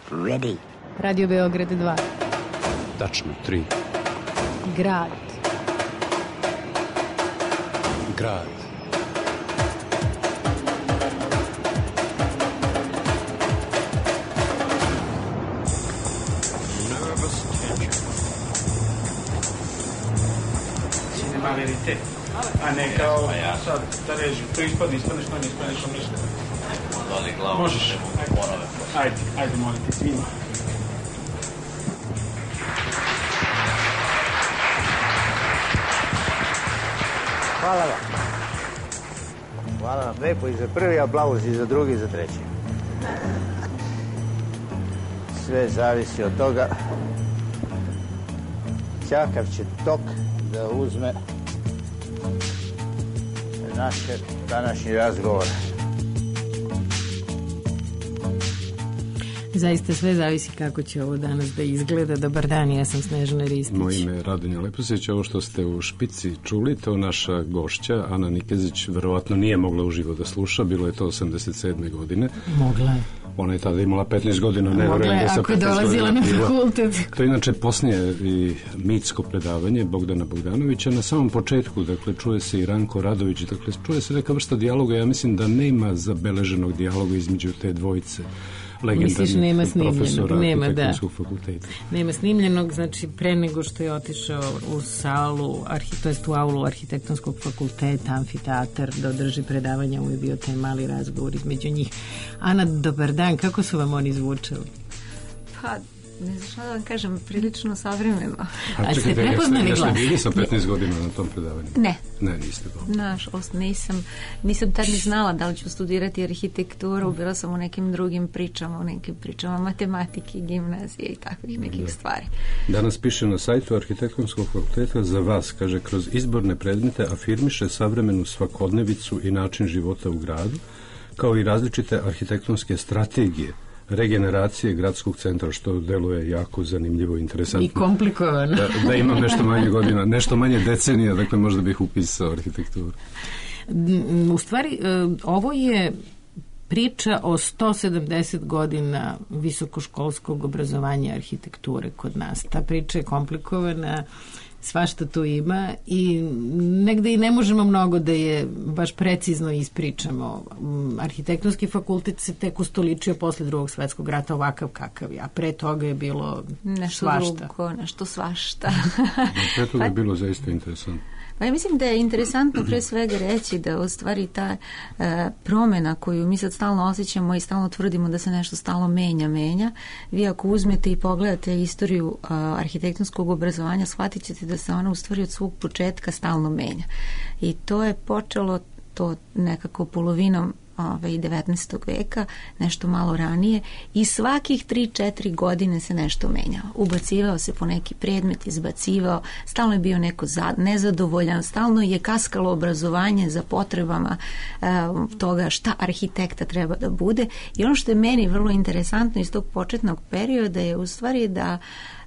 Ready. Radio Beograd 2. Tačno 3. Grad. Grad. Cinema verite. A ne kao sad da reži. To ispadne što ne ispadneš ništa. Možeš. Ajde, molim te, svima. Hvala vam. Hvala vam lepo i za prvi aplauz i za drugi i za treći. Sve zavisi od toga kakav će tok da uzme naš današnji razgovor. Zaista sve zavisi kako će ovo danas da izgleda. Dobar dan, ja sam Snežana Ristić. Moje ime je Radonja Leposić. Ovo što ste u špici čuli, to naša gošća Ana Nikezić verovatno nije mogla uživo da sluša, bilo je to 87. godine. Mogla je. Ona je tada imala 15 godina, ne mogla je, ako je dolazila na fakultet. To je inače posljednje i mitsko predavanje Bogdana Bogdanovića. Na samom početku, dakle, čuje se i Ranko Radović, dakle, čuje se neka vrsta dijaloga. Ja mislim da nema zabeleženog dijaloga između te dvojice legendarnih profesora arhitektonskog fakulteta. Nema snimljenog, znači pre nego što je otišao u salu, to jest u aulu arhitektonskog fakulteta, amfiteatar, da održi predavanja, ovo je bio taj mali razgovor između njih. Ana, dobar dan, kako su vam oni zvučali? Pa, ne znam šta da vam kažem, prilično savremeno. A čekajte, jeste bili sa 15 godina na tom predavanju? Ne. Ne, niste bili. Nažalost, nisam tad ni znala da li ću studirati arhitekturu, bila sam u nekim drugim pričama, matematike, gimnazije i takvih nekih stvari. Danas piše na sajtu Arhitektonskog fakulteta za vas, kaže, kroz izborne predmete afirmiše savremenu svakodnevicu i način života u gradu, kao i različite arhitektonske strategije regeneracije gradskog centra, što deluje jako zanimljivo i interesantno. I komplikovano. Da imam nešto manje godina, nešto manje decenija, dakle možda bih upisao arhitekturu. U stvari, ovo je priča o 170 godina visokoškolskog obrazovanja arhitekture kod nas. Ta priča je komplikovana, svašta tu ima i negde i ne možemo mnogo da je baš precizno ispričamo. Arhitektonski fakultet se tek ustoličio posle Drugog svetskog rata ovakav kakav je, a pre toga je bilo nešto svašta. Nešto svašta. Pre toga je bilo zaista interesantno. Pa ja mislim da je interesantno pre svega reći da u stvari ta promjena koju mi sad stalno osjećamo i stalno tvrdimo da se nešto stalno menja. Vi ako uzmete i pogledate istoriju arhitektonskog obrazovanja, shvatit ćete da se ona u stvari od svog početka stalno menja. I to je počelo to nekako polovinom 19. veka, nešto malo ranije, i svakih 3-4 godine se nešto menjao. Ubacivao se po neki predmet, izbacivao, stalno je bio neko nezadovoljan, stalno je kaskalo obrazovanje za potrebama toga šta arhitekta treba da bude. I ono što je meni vrlo interesantno iz tog početnog perioda je u stvari da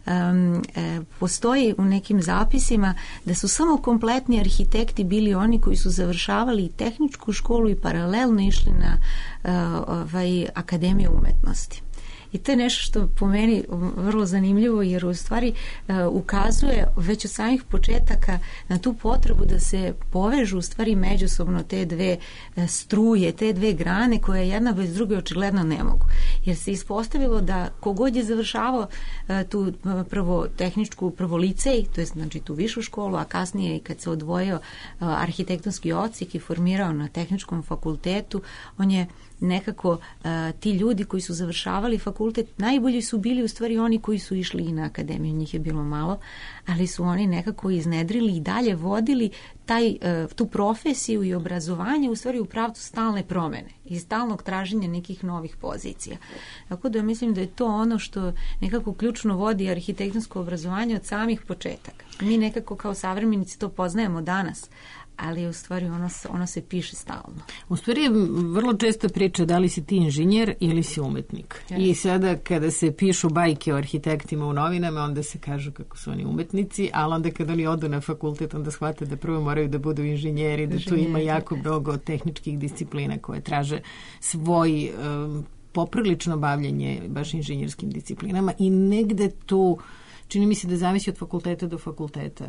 postoji u nekim zapisima da su samo kompletni arhitekti bili oni koji su završavali i tehničku školu i paralelno išli na Akademiju umetnosti. I to je nešto što po meni vrlo zanimljivo, jer u stvari ukazuje već od samih početaka na tu potrebu da se povežu u stvari međusobno te dve struje, te dve grane koje jedna bez druge očigledno ne mogu. Jer se ispostavilo da kogod je završavao tu prvo tehničku, prvo licej, to je znači tu višu školu, a kasnije i kad se odvojio arhitektonski odsjek i formirao na tehničkom fakultetu, on je nekako ti ljudi koji su završavali fakultet, najbolji su bili u stvari oni koji su išli i na akademiju, njih je bilo malo, ali su oni nekako iznedrili i dalje vodili tu profesiju i obrazovanje u stvari u pravcu stalne promene i stalnog traženja nekih novih pozicija. Tako da mislim da je to ono što nekako ključno vodi arhitektonsko obrazovanje od samih početaka. Mi nekako kao savremenici to poznajemo danas, ali u stvari ono se piše stalno. U stvari je vrlo često priča da li si ti inženjer ili si umetnik. Yes. I sada kada se pišu bajke o arhitektima u novinama, onda se kažu kako su oni umetnici, ali onda kada oni odu na fakultet, onda shvate da prvo moraju da budu inženjeri, da tu ima jako mnogo tehničkih disciplina koje traže svoj poprilično bavljanje baš inženjerskim disciplinama i negde tu čini mi se da zavisi od fakulteta do fakulteta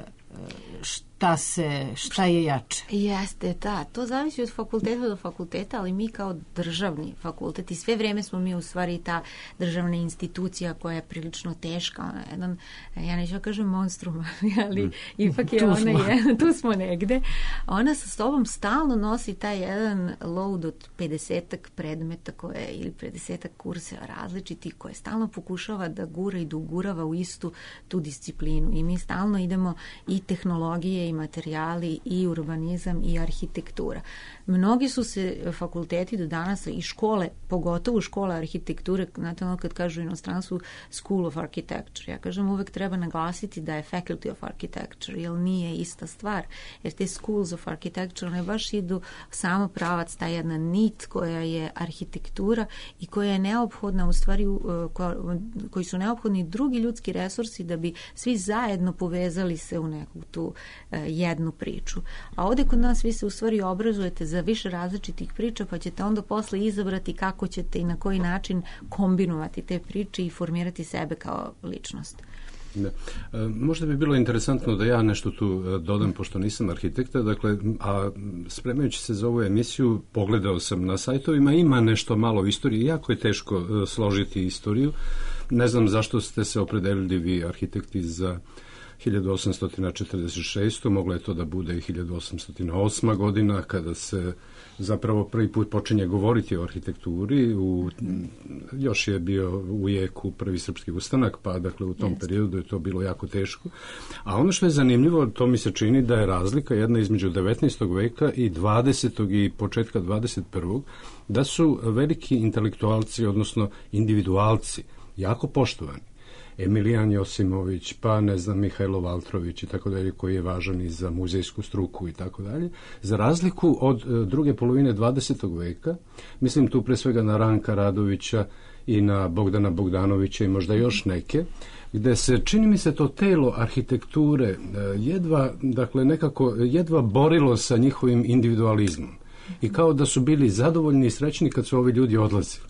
šta je jače. Jeste, da, to zavisi od fakulteta do fakulteta, ali mi kao državni fakultet i sve vreme smo mi u stvari ta državna institucija koja je prilično teška, jedan, ja neću da kažem monstrum, ali ipak je tu smo negde, ona sa sobom stalno nosi taj jedan load od 50 predmeta ili 50 kurseva različitih koje stalno pokušava da gura i da ugurava u istu tu disciplinu i mi stalno idemo i tehnologije i materijali i urbanizam i arhitektura. Mnogi su se fakulteti do danas i škole, pogotovo škola arhitekture, znate ono kad kažu u inostranstvu School of Architecture, ja kažem uvek treba naglasiti da je Faculty of Architecture, jer nije ista stvar, jer te Schools of Architecture ne baš idu samo pravac, ta jedna nit koja je arhitektura i koja je neophodna u stvari, koji su neophodni drugi ljudski resursi da bi svi zajedno povezali se u neku tu jednu priču. A ovdje kod nas vi se u stvari obrazujete za više različitih priča, pa ćete onda posle izabrati kako ćete i na koji način kombinovati te priče i formirati sebe kao ličnost. Da. Možda bi bilo interesantno da ja nešto tu dodam, pošto nisam arhitekta, dakle, a spremajući se za ovu emisiju, pogledao sam na sajtovima, ima nešto malo istorije, jako je teško složiti istoriju. Ne znam zašto ste se opredelili vi arhitekti za 1846. Mogla je to da bude i 1808. godina, kada se zapravo prvi put počinje govoriti o arhitekturi. Još je bio u jeku prvi srpski ustanak, pa dakle u tom periodu je to bilo jako teško. A ono što je zanimljivo, to mi se čini da je razlika jedna između 19. veka i 20. i početka 21. da su veliki intelektualci, odnosno individualci, jako poštovani. Emilijan Josimović, pa ne znam, Mihajlo Valtrović i tako dalje, koji je važan i za muzejsku struku i tako dalje. Za razliku od druge polovine 20. veka, mislim tu pre svega na Ranka Radovića i na Bogdana Bogdanovića i možda još neke, gde se, čini mi se, to telo arhitekture jedva borilo sa njihovim individualizmom. I kao da su bili zadovoljni i srećni kad su ovi ljudi odlazili.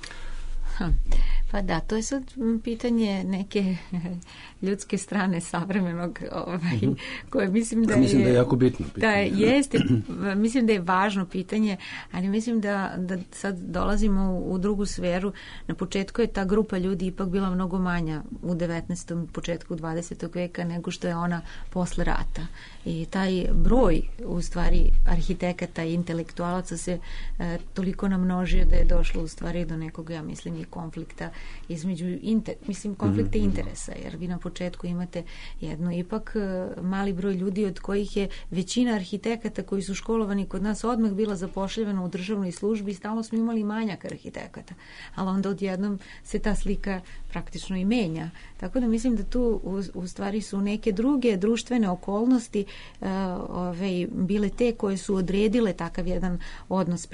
Pa da, to je sad pitanje neke ljudske strane savremenog, koje mislim da je jako bitno pitanje. Da jeste, mislim da je važno pitanje, ali mislim da sad dolazimo u drugu sferu. Na početku je ta grupa ljudi ipak bila mnogo manja u 19. početku 20. veka nego što je ona posle rata. I taj broj, u stvari, arhitekata i intelektualaca se toliko namnožio da je došlo u stvari do nekog, ja mislim, i konflikta između konflikta interesa, jer vi na početku imate jedno ipak mali broj ljudi od kojih je većina arhitekata koji su školovani kod nas odmah bila zapošljavana u državnoj službi i stalno smo imali manjak arhitekata, ali onda odjednom se ta slika praktično i menja. Tako da mislim da tu u stvari su neke druge društvene okolnosti bile te koje su odredile takav jedan odnos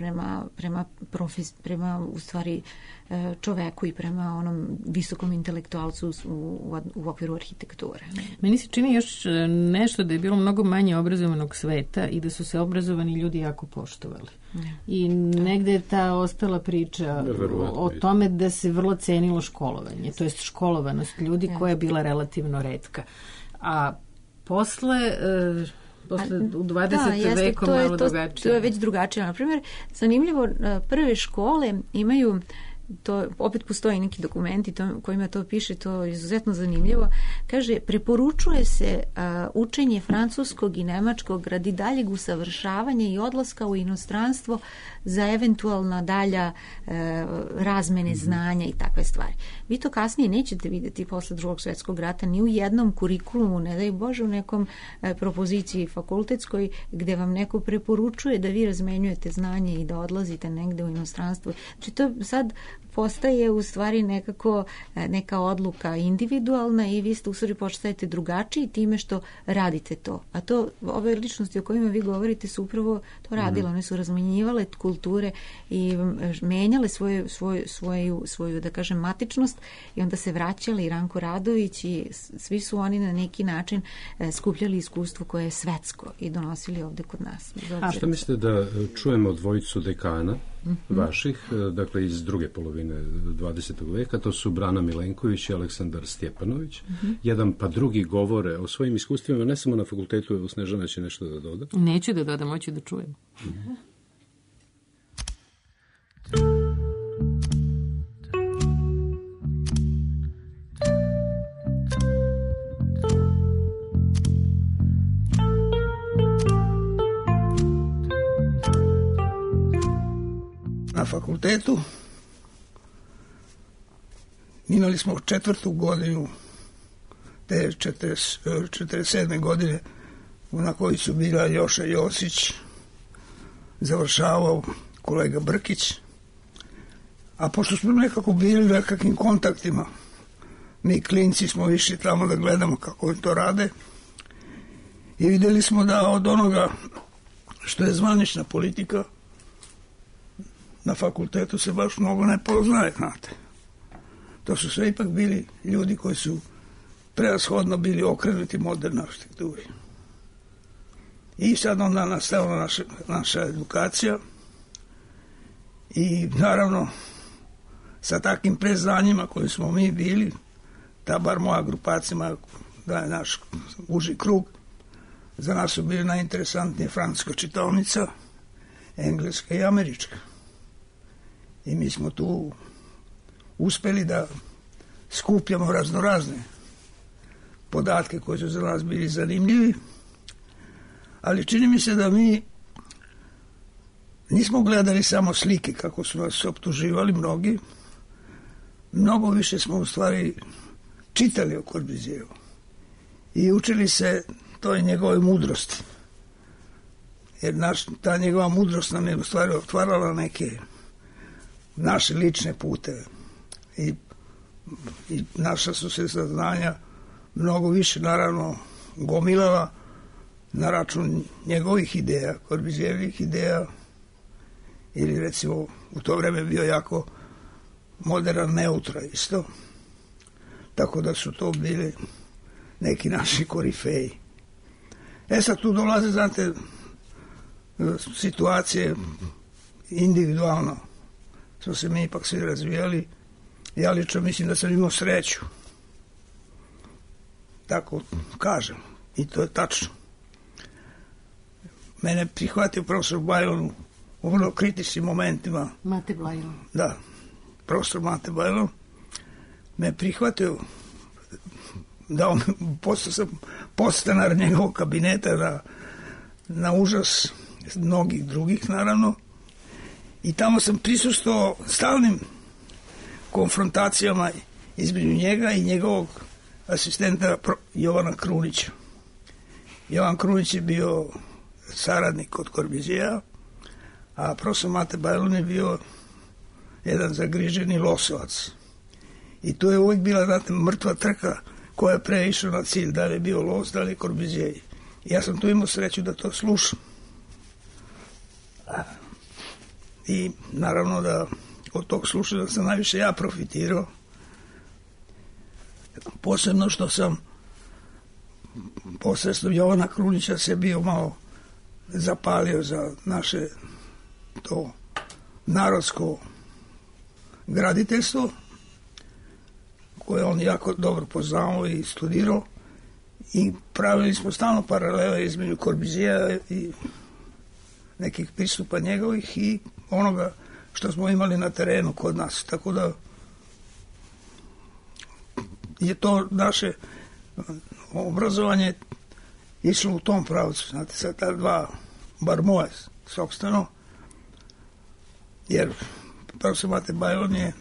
prema u stvari čoveku i prema onom visokom intelektualcu u okviru arhitekture. Meni se čini još nešto da je bilo mnogo manje obrazovanog sveta i da su se obrazovani ljudi jako poštovali. I negde je ta ostala priča o tome da se vrlo cenilo školovanje, to jest školovanost ljudi koja je bila relativno retka. A posle u 20. veku malo drugačije. To je već drugačije. Naprimjer, zanimljivo, prve škole imaju, to opet postoji neki dokumenti kojima to piše, to je izuzetno zanimljivo. Kaže, preporučuje se učenje francuskog i nemačkog radi daljeg usavršavanja i odlaska u inostranstvo za eventualna dalja razmene znanja i takve stvari. Vi to kasnije nećete vidjeti posle Drugog svjetskog rata ni u jednom kurikulumu, ne daj Bože, u nekom propoziciji fakultetskoj gde vam neko preporučuje da vi razmenjujete znanje i da odlazite negde u inostranstvo. Znači to sad postaje u stvari nekako neka odluka individualna i vi ste u stvari postajete drugačiji time što radite to. A to, ove ličnosti o kojima vi govorite su upravo to radile. One su razmenjivale kulture i menjale svoju da kažem, matičnost i onda se vraćali i Ranko Radović i svi su oni na neki način skupljali iskustvo koje je svetsko i donosili ovde kod nas. A što mislite da čujemo dvojicu dekana vaših, dakle iz druge polovine 20. veka, to su Brana Milenković i Aleksandar Stjepanović. Jedan pa drugi govore o svojim iskustvima, ne samo na fakultetu, Snežana će nešto da doda. Neću da dodam, hoću da čujem. Na fakultetu imali smo 4. godinu te 47. godine na kojoj su bila Joša Josić, završavao kolega Brkić, a pošto smo nekako bili u nekakvim kontaktima, mi klinci smo išli tamo da gledamo kako to rade i vidjeli smo da od onoga što je zvanična politika na fakultetu se baš mnogo ne poznaje, znate. To su sve ipak bili ljudi koji su prevashodno bili okrenuti modernoj arhitekturi. I sad onda nastavila naša edukacija i naravno sa takvim preznanjima koji smo mi bili, ta bar moja grupacija, da je naš uži krug, za nas su bili najinteresantnije francuska čitaonica, engleska i američka. I mi smo tu uspeli da skupljamo raznorazne podatke koji su za nas bili zanimljivi, ali čini mi se da mi nismo gledali samo slike kako su nas optuživali mnogo više smo u stvari čitali o Corbusijevu i učili se toj njegove mudrosti, jer ta njegova mudrost nam je u stvari otvarala neke naše lične puteve i naša su se saznanja mnogo više naravno gomilala na račun njegovih ideja, Corbusijevih ideja, ili recimo u to vreme bio jako modern neutra isto, tako da su to bili neki naši korifeji. Sad tu dolaze, znate, situacije individualno smo se mi ipak svi razvijali. Ja lično mislim da sam imao sreću, tako kažem, i to je tačno. Mene prihvatio profesor Bajlon u vrlo kritičnim momentima. Mate Bajlon. Da, profesor Mate Bajlon me prihvatio, postao sam podstanar njegovog kabineta na užas mnogih drugih, naravno, i tamo sam prisustvovao stalnim konfrontacijama između njega i njegovog asistenta Jovana Krunića. Jovan Krunić je bio saradnik kod Corbusijeja, a profesor Mate Bajlon je bio jedan zagriženi losovac. I tu je uvijek bila, znate, mrtva trka koja je pre išla na cilj, da li je bio Los, da li je Corbusier. I ja sam tu imao sreću da to slušam. I naravno da od tog slušanja sam najviše ja profitirao. Posebno što sam posredstvom Jovana Krunića se bio malo zapalio za naše to narodsko graditeljstvo, koje on jako dobro poznao i studirao, i pravili smo stalno paralele između Corbusijeja i nekih pristupa njegovih i onoga što smo imali na terenu kod nas. Tako da je to naše obrazovanje išlo u tom pravcu, znate, sa ta dva, bar moje sopstveno, jer profesor Mate Bajlon je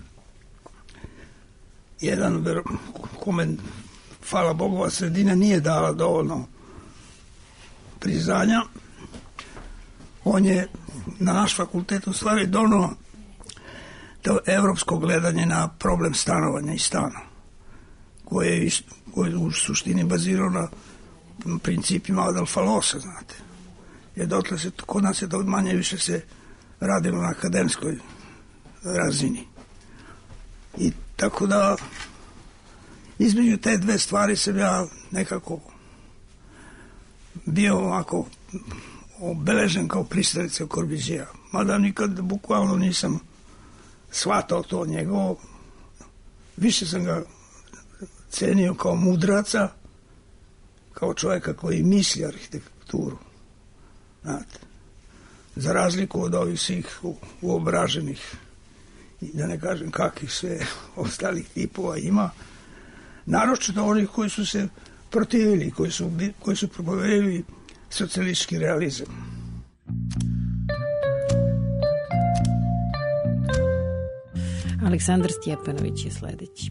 jedan kome, hvala Bogova, sredina nije dala dovoljno priznanja. On je na naš fakultet u stvari donio to evropsko gledanje na problem stanovanja i stana, koje je u suštini bazirao na principima Adolfa Losa, znate. Jer dotle se, kod nas je to manje više se radilo na akademskoj razini. I tako da između te dve stvari sam ja nekako bio ovako obeležen kao pristalica Korbizija. Mada nikad bukvalno nisam shvatao to njegovo. Više sam ga cenio kao mudraca, kao čovjeka koji misli arhitekturu. Znate, za razliku od ovih svih uobraženih, da ne kažem kakvih sve ostalih tipova ima, naročito onih koji su se protivili, koji su propovedili socijalistički realizam. Aleksandar Stjepanović je sledeći.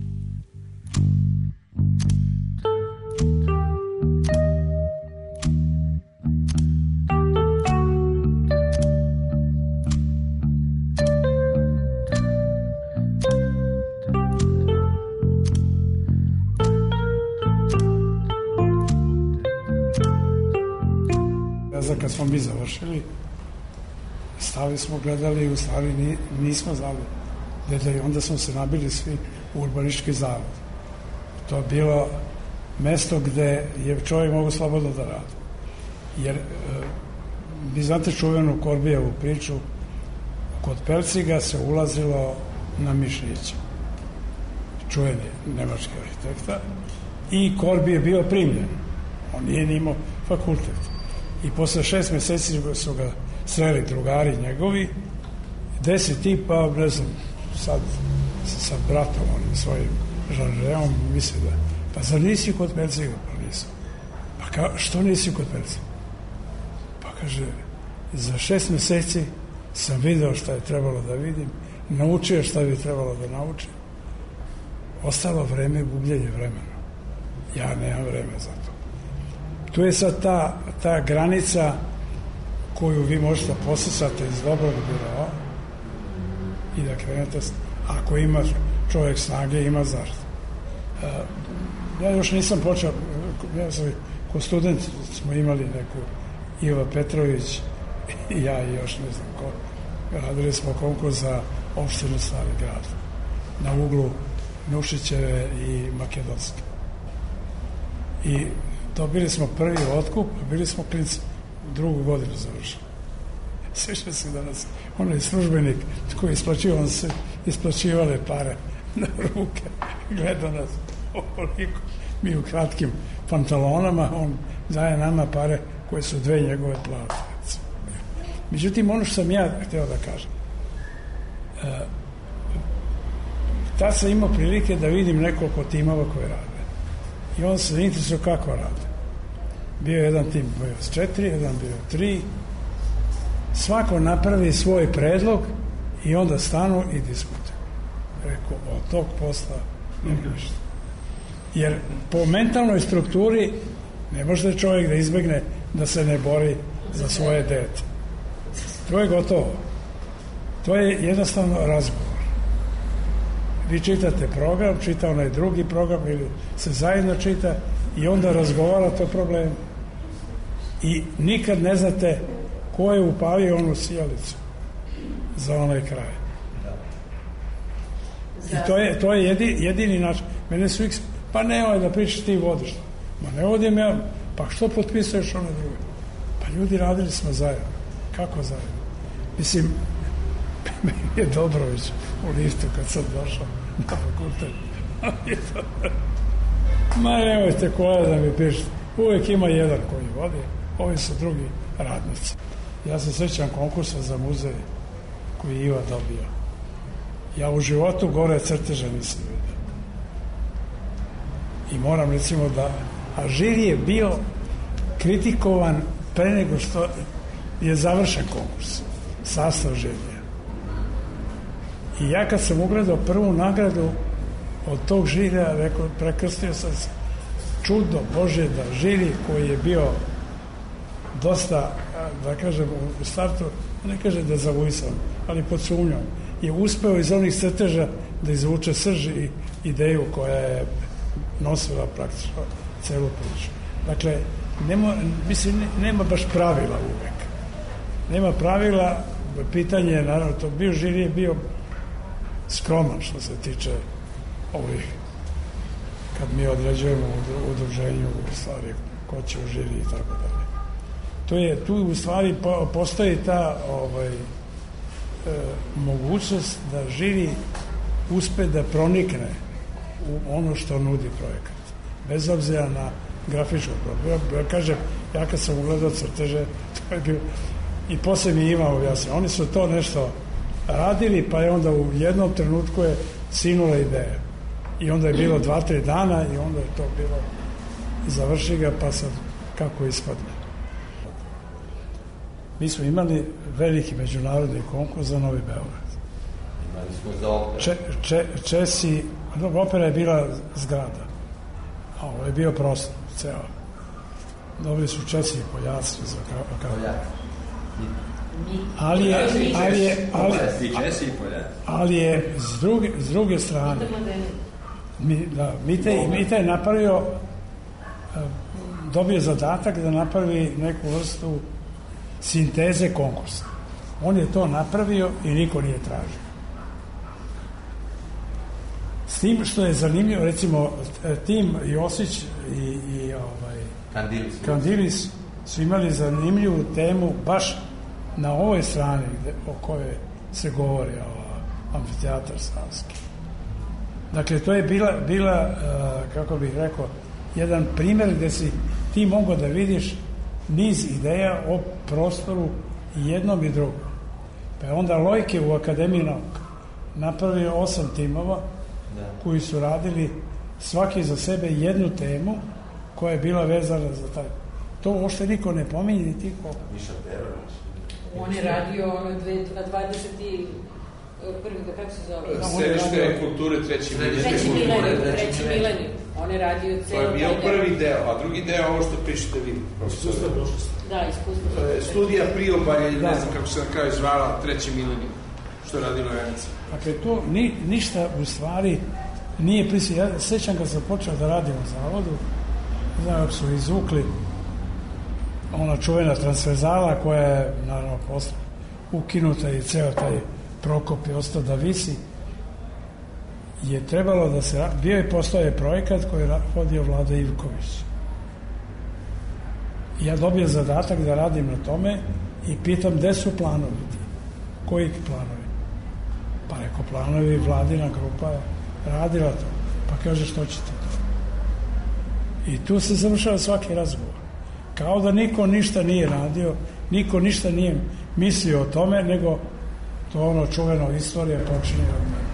Kad smo mi završili, stali smo, gledali i u stvari nismo znali gde, i onda smo se nabili svi u urbanistički zavod. To je bilo mesto gde je čovjek mogu slobodno da radi. Jer vi znate čuvenu Korbijevu priču, kod Pelciga se ulazilo na mišiće. Čuveni nemački arhitekta, i Korbi je bio primljen. On nije imao fakultet. I posle 6 meseci su ga sreli drugari njegovi, 10 tipa, ne znam, sad sa bratom, onim svojim Žanžeom, misli da, pa zar nisi kod Pelciga? Pa nisam. Pa što nisi kod Pelciga? Pa kaže, za 6 meseci sam video šta je trebalo da vidim, naučio šta bi trebalo da naučim. Ostalo vreme, gubljenje vremena. Ja nemam vreme za to. Tu je sad ta granica koju vi možete posesati iz dobrog biroa i da krenete, ako ima čovjek snage, ima zašto. Ja još nisam počeo, ko student smo imali neku Iva Petrović i ja i još ne znam ko, radili smo konkurs za opštinu Stari grad na uglu Nušićeve i Makedonske. I dobili smo prvi otkup, bili smo klinci, drugu godinu završili. Sviše se da nas, onaj službenik koji isplaćivao, on se isplaćivale pare na ruke, gleda nas ovoliko, mi u kratkim pantalonama, on daje nama pare koje su 2 njegove plate. Međutim, ono što sam ja hteo da kažem, tad sam imao prilike da vidim nekoliko timova koje rade. I on se interesuje kako rade. Bio jedan tim, bio 4, jedan bio 3. Svako napravi svoj predlog i onda stanu i diskutuju. Rekao, od tog posla nema ništa. Jer po mentalnoj strukturi ne može čovjek da izbegne da se ne bori za svoje dete. To je gotovo. To je jednostavno razgovor. Vi čitate program, čita onaj drugi program ili se zajedno čita i onda razgovarate o problemu. I nikad ne znate ko je upalio onu sijalicu za onaj kraj. I to je jedini način. Mene su pa nemoj da pričaš, ti vodiš. Ma ne vodim ja, pa što potpisuješ one druge? Pa ljudi, radili smo zajedno. Kako zajedno? Mislim, meni je Dobrović u liftu kad sam došao na fakultet. Ma nemojte koja da mi pišete. Uvijek ima jedan koji vodi, ovi su drugi radnici. Ja se sjećam konkursa za muzej koji Iva dobio. Ja u životu gore crteža nisam vidio. I moram recimo da... A žiri je bio kritikovan pre nego što je završen konkurs. Sastav žirija. I ja kad sam ugledao prvu nagradu od tog žirija, rekao, prekrstio sam se. Čudo Božje da žiri koji je bio dosta, da kažem, u startu, ne kaže da zavujsan, ali pod sumnjom, je uspeo iz onih crteža da izvuče srž i ideju koja je nosila praktično celu priču. Dakle, nema baš pravila uvek. Nema pravila, pitanje je, naravno, to bio žiri je bio skroman što se tiče ovih, kad mi određujemo u udruženju u stvari ko će u žiri i tako dalje. Tu u stvari postoji ta mogućnost da živi uspe da pronikne u ono što nudi projekat. Bez obzira na grafičko problem. Kažem, ja kad sam ugledao crteže, to je bilo, i posle mi Ivan objasnio, oni su to nešto radili, pa je onda u jednom trenutku je sinula ideja. I onda je bilo 2-3 dana i onda je to bilo završi ga, pa sad kako ispadne. Mi smo imali veliki međunarodni konkurs za Novi Beograd. Imali smo za operu. Česi, opera je bila zgrada, a ovo je bio prostor, ceo. Dobili su Česi i Poljaci za ali je s druge strane Mite je napravio, dobio zadatak da napravi neku vrstu sinteze konkursa. On je to napravio i niko nije tražio. S tim što je zanimljivo, recimo tim Josić i Kandilis su imali zanimljivu temu baš na ovoj strani o kojoj se govori amfiteatar Savski. Dakle, to je bila kako bih rekao, jedan primjer gde si ti mogao da vidiš niz ideja o prostoru jednom i drugom. Pa je onda Lojke u Akademiji nauka napravio 8 timova koji su radili svaki za sebe jednu temu koja je bila vezana za taj. To uopšte niko ne pominje, niti ko. On je radio na 21. kako se zove? Središte kulture treći milenijum. On je radio celo. To je bio prvi deo, a drugi deo ovo što pišete vi. Iskustvo prošlosti. Da, iskustvo. Studija priobalja, ne znam kako se na kraju zvala, treći milenijum, što je radilo Janica. Dakle, to ništa u stvari nije prisjetno. Ja sećam kad sam počeo da radim u zavodu, znam kako su izvukli ona čuvena transverzala koja je naravno posle ukinuta i ceo taj Prokop je ostao da visi, je trebalo da se bio i postoje projekat koji je vodio Vlada Ivković. Ja dobio zadatak da radim na tome i pitam gde su planovi ti? Koji planovi? Pa reko, planovi, Vladina grupa je radila to. Pa kaže, što ćete to? I tu se završava svaki razgovor. Kao da niko ništa nije radio, niko ništa nije mislio o tome, nego to ono čuveno istorija počinje od mene.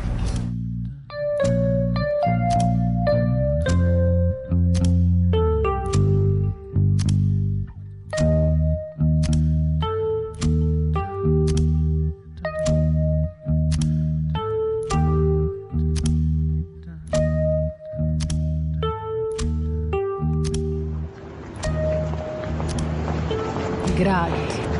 Grad.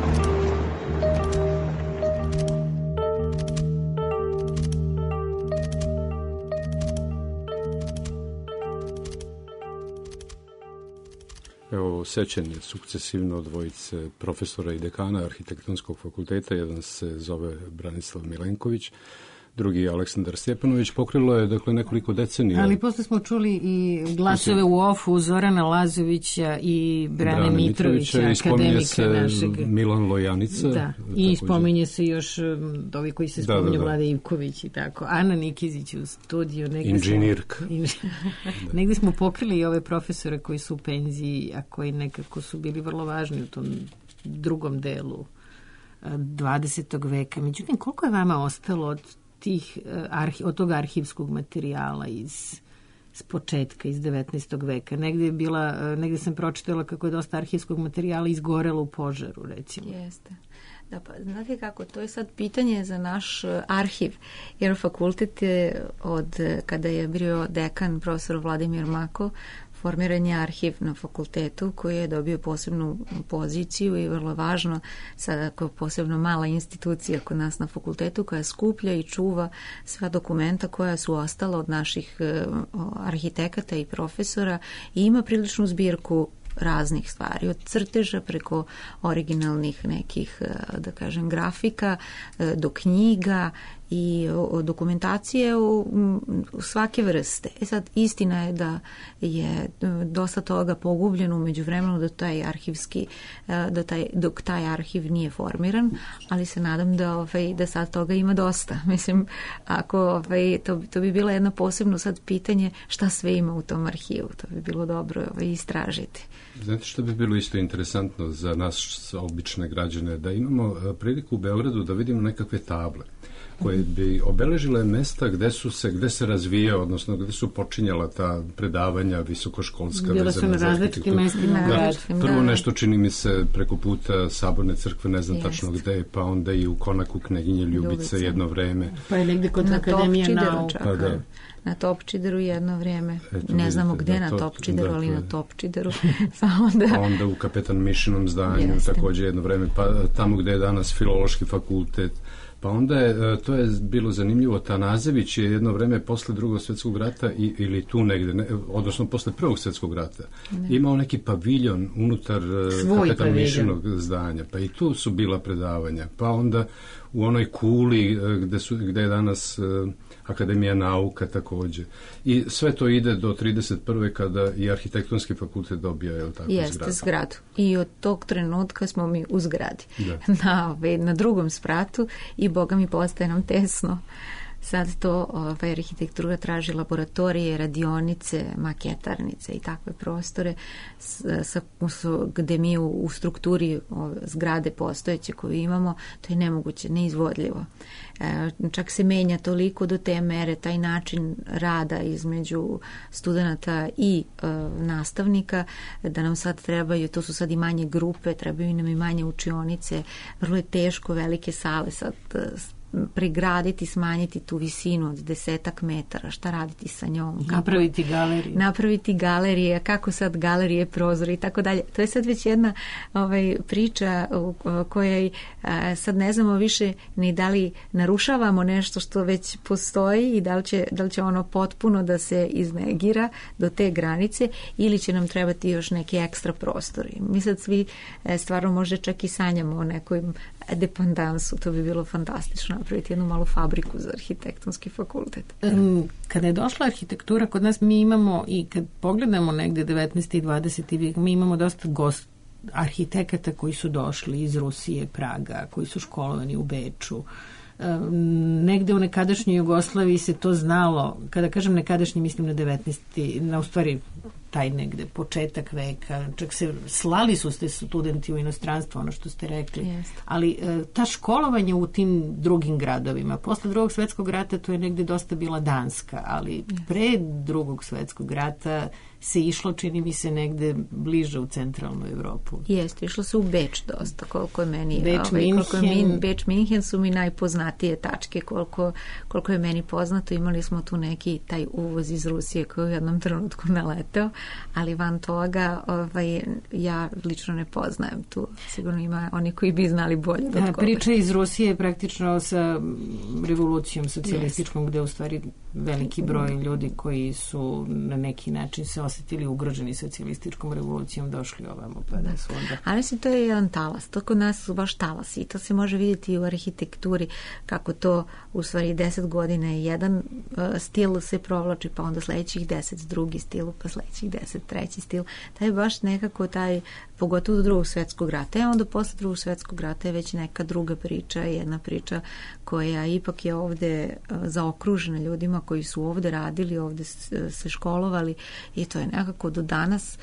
Evo, sećanje sukcesivno od dvojice profesora i dekana Arhitektonskog fakulteta. Jedan se zove Branislav Milenković, drugi Aleksandar Stjepanović. Pokrilo je, dakle, nekoliko decenija. Ali posle smo čuli i glasove u ofu Zorana Lazovića i Brane Mitrovića, akademika našeg. Milan Lojanica. Da, i spominje se još ovi koji se spominju, Vlada Ivković i tako. Ana Nikizić u studiju. Inženirka. Negde smo pokrili i ove profesore koji su u penziji, a koji nekako su bili vrlo važni u tom drugom delu 20. veka. Međutim, koliko je vama ostalo od tog arhivskog materijala iz početka, iz 19. veka? Negde sam pročitala kako je dosta arhivskog materijala izgorelo u požaru, recimo. Jeste. Da, pa znate kako, to je sad pitanje za naš arhiv, jer fakultet je kada je bio dekan profesor Vladimir Mako, formiran je arhiv na fakultetu koji je dobio posebnu poziciju i vrlo važno, sada kao posebno mala institucija kod nas na fakultetu koja skuplja i čuva sva dokumenta koja su ostala od naših arhitekata i profesora i ima priličnu zbirku raznih stvari, od crteža preko originalnih nekih, da kažem, grafika do knjiga i dokumentacije svake vrste. Sad, istina je da je dosta toga pogubljeno umeđu vremenu dok taj arhiv nije formiran, ali se nadam da sad toga ima dosta. Mislim, ako to bi bilo jedno posebno sad pitanje šta sve ima u tom arhivu. To bi bilo dobro istražiti. Znate što bi bilo isto interesantno za nas obične građane, da imamo priliku u Beogradu da vidimo nekakve table koje bi obeležile mesta gde se razvija, odnosno gde su počinjala ta predavanja visokoškolska. Bila su na različitim mestima. Prvo nešto čini mi se preko puta Saborne crkve, ne znam tačno gde, pa onda i u Konaku knjeginje Ljubice jedno vreme. Pa je negde kod Akademije nauka. Pa da. Na Topčideru jedno vrijeme. Ne znamo gde na Topčideru, ali na Topčideru. Onda u Kapetan Mišinom zdanju također jedno vrijeme, pa tamo gde je danas Filološki fakultet. Pa onda to je bilo zanimljivo, Tanazević je jedno vrijeme posle Drugog svjetskog rata ili tu negde, odnosno posle Prvog svjetskog rata, imao neki paviljon unutar Kapetan Mišinog zdanja, pa i tu su bila predavanja. Pa onda u onoj kuli gde je danas Akademija nauka također. I sve to ide do 31. kada i Arhitektonski fakultet dobija zgradu. I od tog trenutka smo mi u zgradi. Na drugom spratu i Boga mi postaje nam tesno. Sad to arhitektura traži laboratorije, radionice, maketarnice i takve prostore gde mi u strukturi zgrade postojeće koju imamo, to je nemoguće, neizvodljivo. Čak se menja toliko do te mere taj način rada između studenata i nastavnika, da nam sad trebaju, to su sad i manje grupe, trebaju nam i manje učionice, vrlo je teško velike sale sad pregraditi, smanjiti tu visinu od 10 metara, šta raditi sa njom, napraviti galerije, kako sad galerije, prozori i tako dalje. To je sad već jedna priča u kojoj sad ne znamo više ni da li narušavamo nešto što već postoji i da li će ono potpuno da se iznegira do te granice ili će nam trebati još neki ekstra prostori. Mi sad svi stvarno možda čak i sanjamo o nekoj dependansu, to bi bilo fantastično napraviti jednu malu fabriku za arhitektonski fakultet. Kada je došla arhitektura kod nas, mi imamo i kad pogledamo negde 19. i 20. vijek, mi imamo dosta arhitekata koji su došli iz Rusije, Praga, koji su školovani u Beču. Negde u nekadašnjoj Jugoslaviji se to znalo, kada kažem nekadašnji mislim na 19. na u stvari taj negde početak veka, čak se slali su studenti u inostranstvo, ono što ste rekli, ali ta školovanje u tim drugim gradovima, posle Drugog svjetskog rata to je negde dosta bila Danska, ali pre Drugog svjetskog rata se išlo, čini mi se, negde bliže u centralnu Evropu. Jeste, išlo se u Beč dosta, koliko je meni Beč, Minhen su mi najpoznatije tačke, koliko je meni poznato, imali smo tu neki taj uvoz iz Rusije koji u jednom trenutku naleteo, ali van toga ja lično ne poznajem tu. Sigurno ima oni koji bi znali bolje. Priča iz Rusije je praktično sa revolucijom socijalističkom, gde u stvari veliki broj ljudi koji su na neki način se osjetili ugroženi socijalističkom revolucijom došli ovamo, pa da su onda... Ali mislim, to je jedan talas. To kod nas su baš talasi i to se može vidjeti i u arhitekturi, kako to u stvari 10 godina je jedan stil se provlači, pa onda sledećih 10 drugi stil, pa sledećih 10 treći stil. Taj je baš nekako pogotovo do Drugog svjetskog rata. Onda posle Drugog svjetskog rata je već neka druga priča, jedna priča koja ipak je ovde zaokružena ljudima koji su ovde radili, ovde se školovali i to je nekako do danas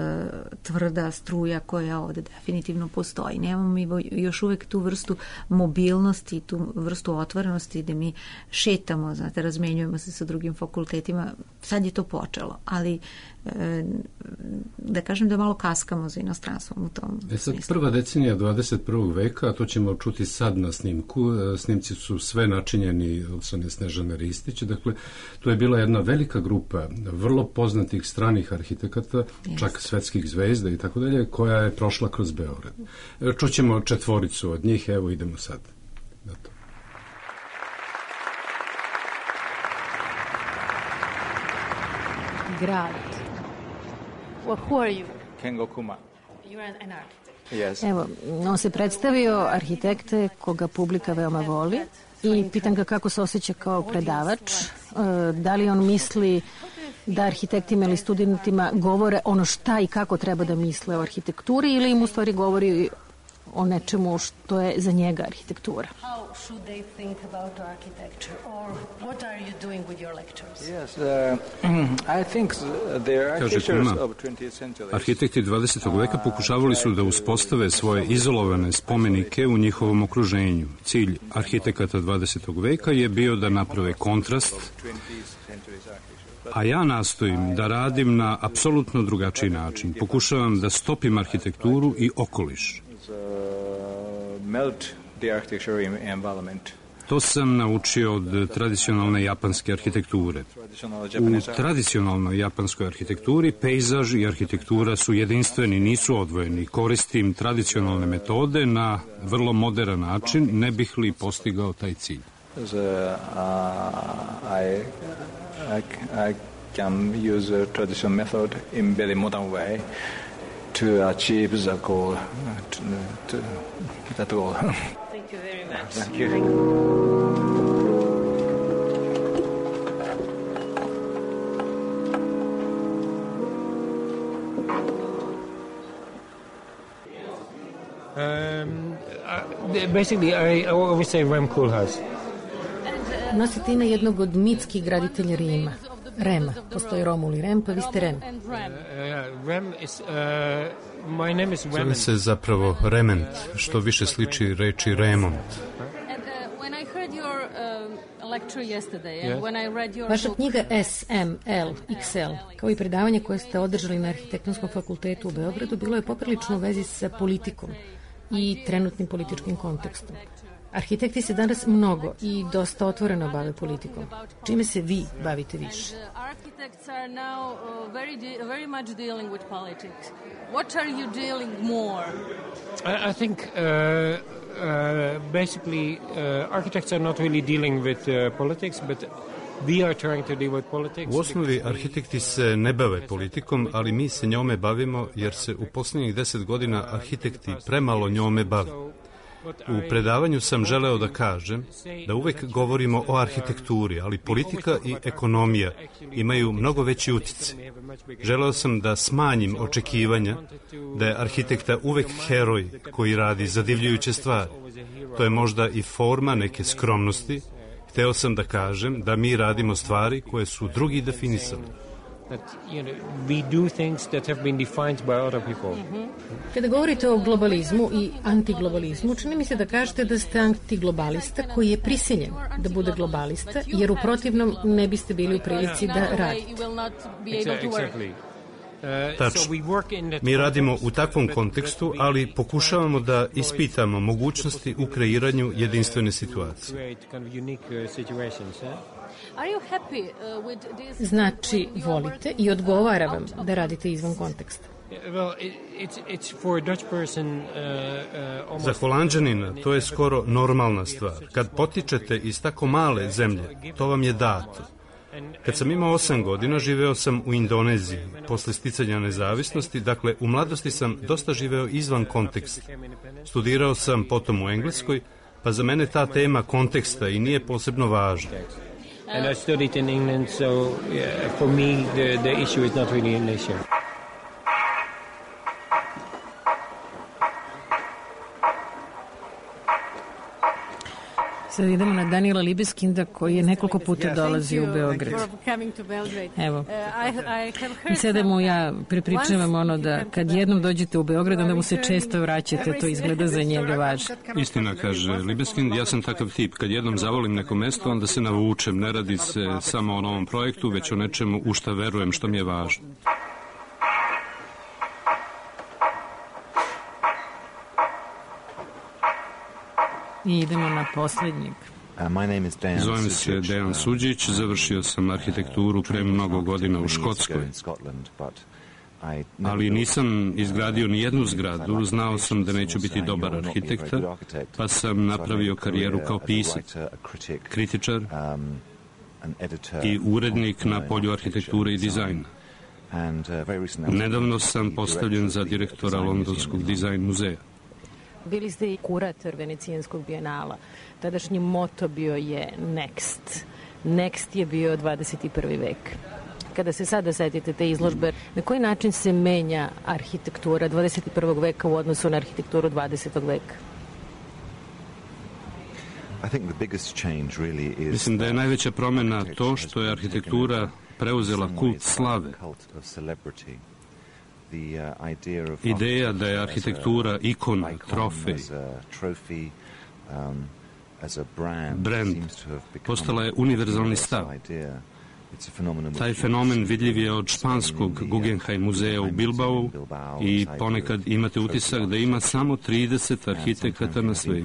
tvrda struja koja ovde definitivno postoji. Nemamo mi još uvek tu vrstu mobilnosti, tu vrstu otvorenosti gde mi šetamo, znate, razmenjujemo se sa drugim fakultetima. Sad je to počelo, ali da kažem da malo kaskamo za inostranstvom u tom smislu. Prva decenija 21. veka, a to ćemo čuti sad na snimku, snimci su sve načinjeni od strane Snežane Ristić, dakle, to je bila jedna velika grupa vrlo poznatih stranih arhitekata, čak svetskih zvezda i tako dalje, koja je prošla kroz Beograd. Čućemo četvoricu od njih, evo idemo sad na to. Grad. Well, who are you? Kengo Kuma. You're an architect. Yes. Evo, on se predstavio arhitekte koga publika veoma voli. i pitam ga kako se osjeća kao predavač, da li on misli da arhitektima ili studentima govore ono šta i kako treba da misle o arhitekturi ili im u stvari govori o nečemu što je za njega arhitektura. How should they think about architecture or what are you doing with your lectures? Yes, I think the architectures of 20th century. Arhitekti 20. veka pokušavali su da uspostave svoje izolovane spomenike u njihovom okruženju. Cilj arhitekata 20. veka je bio da naprave kontrast, a ja nastojim da radim na apsolutno drugačiji način. Pokušavam da stopim arhitekturu i okoliš. To sam naučio od tradicionalne japanske arhitekture. U tradicionalnoj japanskoj arhitekturi pejzaž i arhitektura su jedinstveni, nisu odvojeni. Koristim tradicionalne metode na vrlo modern način, ne bih li postigao taj cilj. I can use a traditional method in very modern way to achieve the goal. That goal. Thank you very much. Thank you. Basically, I always say Rem Koolhaas. Nosite ime jednog od mitskih graditelja Rima, Rema. Postoji Romul i Rem, pa vi ste Rem. Zove se zapravo Rement, što više sliči reči Remont. Vaša knjiga SML, XL, kao i predavanje koje ste održali na Arhitektonskom fakultetu u Beogradu, bilo je poprilično u vezi sa politikom i trenutnim političkim kontekstom. Arhitekti se danas mnogo i dosta otvoreno bave politikom. Čime se vi bavite više? Architects are now very much dealing with politics. What are you dealing more? I think basically architects are not really dealing with politics, but we are trying to deal with politics. U osnovi arhitekti se ne bave politikom, ali mi se njome bavimo jer se u posljednjih 10 godina arhitekti premalo njome bave. U predavanju sam želeo da kažem da uvek govorimo o arhitekturi, ali politika i ekonomija imaju mnogo veći utjecaj. Želeo sam da smanjim očekivanja da je arhitekta uvek heroj koji radi zadivljujuće stvari. To je možda i forma neke skromnosti. Hteo sam da kažem da mi radimo stvari koje su drugi definisali. We do things that have been defined by other people. Kada govorite o globalizmu i antiglobalizmu, čini mi se da kažete da ste antiglobalista koji je prisiljen da bude globalista, jer u protivnom ne biste bili u prilici da radite. Tačno. Mi radimo u takvom kontekstu, ali pokušavamo da ispitamo mogućnosti u kreiranju jedinstvene situacije. Znači, volite i odgovara vam da radite izvan konteksta. Za Holanđanina to je skoro normalna stvar. Kad potičete iz tako male zemlje, to vam je dato. Kad sam imao 8 godina, živeo sam u Indoneziji, posle sticanja nezavisnosti, dakle, u mladosti sam dosta živeo izvan konteksta. Studirao sam potom u Engleskoj, pa za mene ta tema konteksta i nije posebno važna. And I studied in England, so for me the issue is not really an issue. Sad idemo na Daniela Libeskinda koji je nekoliko puta dolazio u Beograd. Evo. I sada mu ja prepričavam ono da kad jednom dođete u Beograd, onda mu se često vraćate, to izgleda za njega važno. Istina, kaže Libeskind, ja sam takav tip. Kad jednom zavolim neko mesto, onda se navučem. Ne radi se samo o novom projektu, već o nečemu u šta verujem, što mi je važno. I idemo na posljednjeg. Zovem se Dejan Suđić, završio sam arhitekturu pre mnogo godina u Škotskoj. Ali nisam izgradio ni jednu zgradu, znao sam da neću biti dobar arhitekta, pa sam napravio karijeru kao pisac, kritičar i urednik na polju arhitekture i dizajna. Nedavno sam postavljen za direktora Londonskog dizajn muzeja. Bili ste i kurator Venecijanskog bijenala. Tadašnji moto bio je Next. Next je bio 21. vek. Kada se sada setite te izložbe, na koji način se menja arhitektura 21. veka u odnosu na arhitekturu 20. veka? Mislim da je najveća promjena to što je arhitektura preuzela kult slave. Ideja da je arhitektura ikona, trofej, brand, postala je univerzalni stav. Taj fenomen vidljiv je od španskog Guggenheim muzeja u Bilbao i ponekad imate utisak da ima samo 30 arhitekata na svetu.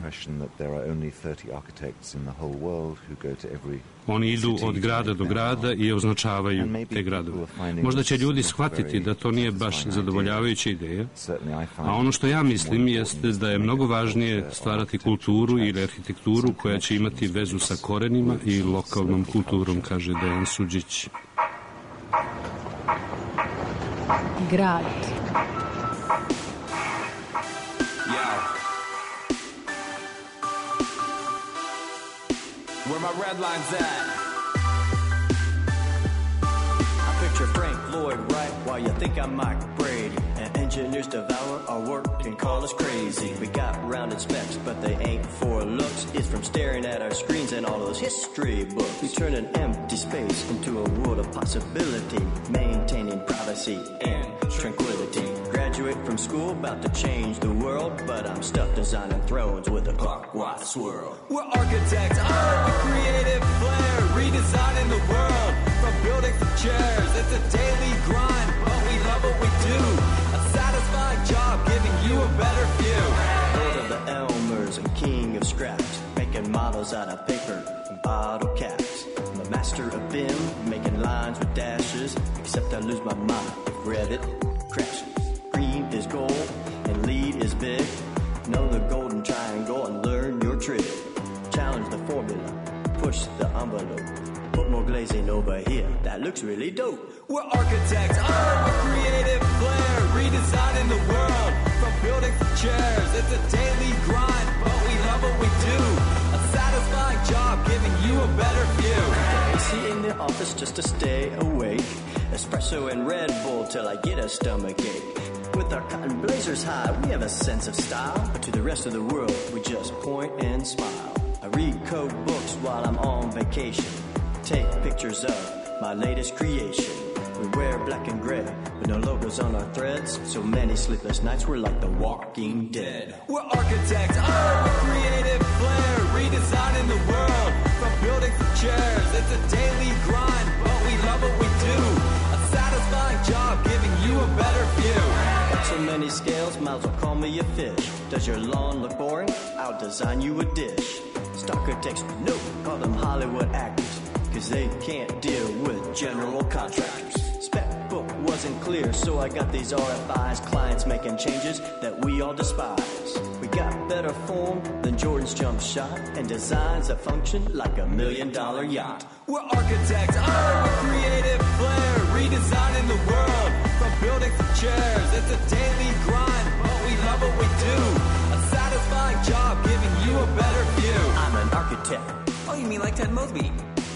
Oni idu od grada do grada i označavaju te gradove. Možda će ljudi shvatiti da to nije baš zadovoljavajuća ideja, a ono što ja mislim jeste da je mnogo važnije stvarati kulturu ili arhitekturu koja će imati vezu sa korenima i lokalnom kulturom, kaže Dejan Suđić. Grad. Where my red line's at? I picture Frank Lloyd Wright while you think I'm Mike Brady. And engineers devour our work and call us crazy. We got rounded specs, but they ain't for looks. It's from staring at our screens and all those history books. We turn an empty space into a world of possibility, maintaining privacy and tranquility. Graduate from school, about to change the world, but I'm stuck designing thrones with a clockwise swirl. We're architects, a creative flair, redesigning the world from buildings to chairs. It's a daily grind, but we love what we do. A satisfying job, giving you a better view. Lord of the Elmers and king of scraps, making models out of paper and bottle caps. I'm a master of BIM, making lines with dashes, except I lose my mind if Revit crashes. Green is gold and lead is big. Know the golden triangle and learn your trick. Challenge the formula, push the envelope. Put more glazing over here, that looks really dope. We're architects, a creative flair, redesigning the world from buildings to chairs. It's a daily grind, but we love what we do. A satisfying job, giving you a better view. AC in the office just to stay awake. Espresso and Red Bull till I get a stomachache. With our cotton blazers high, we have a sense of style. But to the rest of the world, we just point and smile. I read code books while I'm on vacation. Take pictures of my latest creation. We wear black and gray, with no logos on our threads. So many sleepless nights, we're like the walking dead. We're architects, a creative flair, redesigning the world from buildings to chairs. It's a daily grind, but we love what we do. A satisfying job, giving you a better view. Got so many scales, miles will call me a fish. Does your lawn look boring? I'll design you a dish. Architects, no, call them Hollywood actors, cause they can't deal with general contractors. Spec book wasn't clear, so I got these RFIs. Clients making changes that we all despise. We got better form than Jordan's jump shot, and designs that function like $1 million yacht. We're architects, a creative flair, redesigning the world from buildings to chairs. It's a daily grind, but we love what we do. A satisfying job, giving you a better view. I'm an architect. Oh, you mean like Ted Mosby?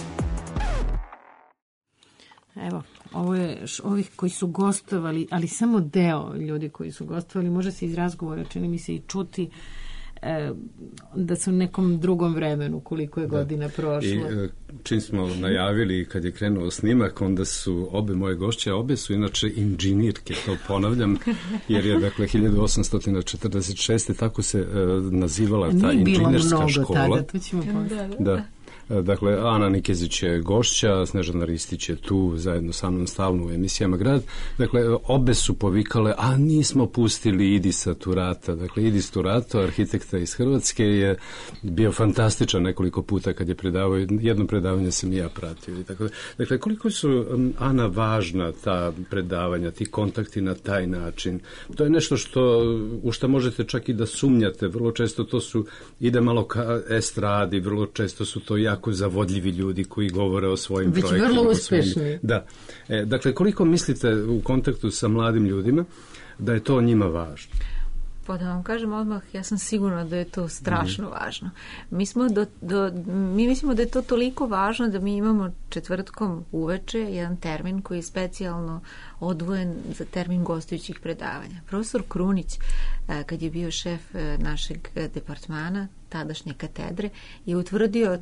Evo, ovo je ovih koji su gostovali, ali samo deo ljudi koji su gostovali, može se iz razgovora, čini mi se, i čuti da su u nekom drugom vremenu, koliko je godina prošlo. I čim smo najavili kad je krenuo snimak, onda su obe moje gošće, obe su inače inženirke, to ponavljam, jer je dakle 1846. tako se nazivala ta inženjerska škola. Tada, to ćemo da. Dakle, Ana Nikezić je gošća, Snežana Ristić je tu zajedno sa mnom stalno u emisijama Grad. Dakle, obe su povikale, a nismo pustili Idisa Turata. Dakle, Idis Turato, arhitekta iz Hrvatske, je bio fantastičan nekoliko puta kad je predavao. Jedno predavanje sam i ja pratio. Dakle, koliko su, Ana, važna ta predavanja, ti kontakti na taj način? To je nešto u što možete čak i da sumnjate. Vrlo često to su, ide malo ka estradi, vrlo često su to jako zavodljivi ljudi koji govore o svojim projektima. Već vrlo uspešni. Da. Dakle, koliko mislite u kontaktu sa mladim ljudima da je to njima važno? Pa da vam kažem odmah, ja sam sigurna da je to strašno važno. Mi mislimo da je to toliko važno da mi imamo četvrtkom uveče jedan termin koji je specijalno odvojen za termin gostujućih predavanja. Profesor Krunić, kad je bio šef našeg departmana, tadašnje katedre, je utvrdio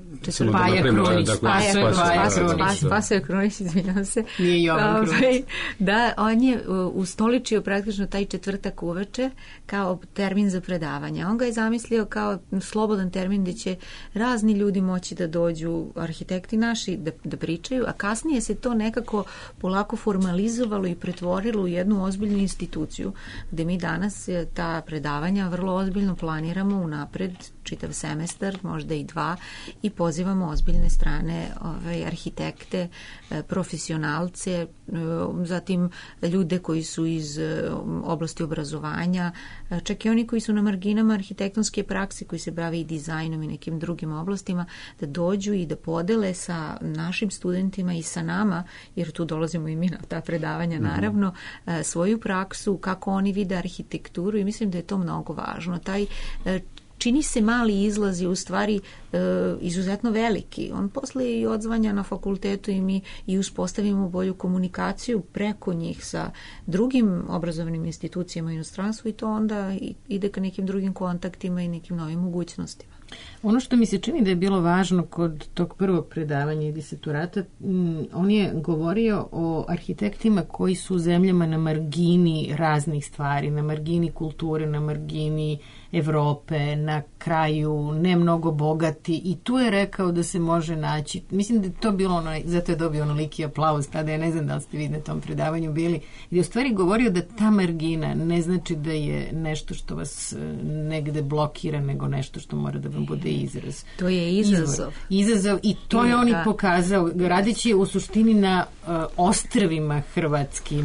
Spasoje Krunić, izvinjam se. Nije Jovan Krunić. Da, on je ustoličio praktično taj četvrtak uveče kao termin za predavanje. On ga je zamislio kao slobodan termin gdje će razni ljudi moći da dođu, arhitekti naši, da pričaju, a kasnije se to nekako polako formalizovalo i pretvorilo u jednu ozbiljnu instituciju, gdje mi danas ta predavanja vrlo ozbiljno planiramo unapred, čitav semestar, možda i 2, i pozivamo ozbiljne strane arhitekte, profesionalce, zatim ljude koji su iz oblasti obrazovanja, čak i oni koji su na marginama arhitektonske prakse, koji se bave i dizajnom i nekim drugim oblastima, da dođu i da podele sa našim studentima i sa nama, jer tu dolazimo i mi na ta predavanja naravno, svoju praksu, kako oni vide arhitekturu, i mislim da je to mnogo važno. Taj čini se mali izlaz je u stvari izuzetno veliki. On posle i odzvanja na fakultetu i mi i uspostavimo bolju komunikaciju preko njih sa drugim obrazovnim institucijama u inostranstvu, i to onda ide ka nekim drugim kontaktima i nekim novim mogućnostima. Ono što mi se čini da je bilo važno kod tog prvog predavanja i disertorata, on je govorio o arhitektima koji su u zemljama na margini raznih stvari, na margini kulture, na margini Evrope, na kraju ne mnogo bogati, i tu je rekao da se može naći, mislim da je to bilo zato je dobio onoliki aplauz tada, ja ne znam da li ste vi na tom predavanju bili, gdje je u stvari govorio da ta margina ne znači da je nešto što vas negde blokira, nego nešto što mora da vam bude izraz. To je izazov. Izazov, i to je on i pokazao, radeći u suštini na ostrvima hrvatskim,